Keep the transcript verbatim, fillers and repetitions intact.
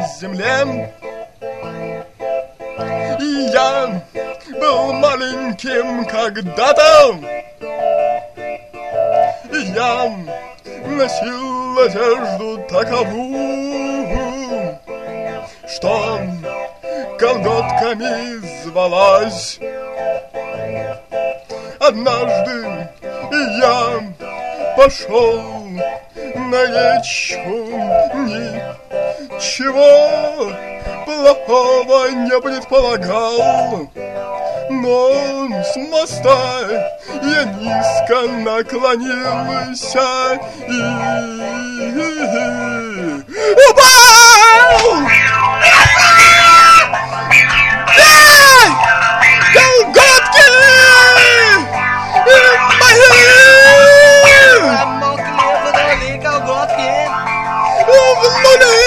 земле. И я был маленьким когда-то, и я носил одежду таковую, что колготками звалась. Однажды я пошел на речку, ничего плохого не предполагал, но с моста я низко наклонился и упал! Эй! Колготки! Мокрые колготки! В нуле!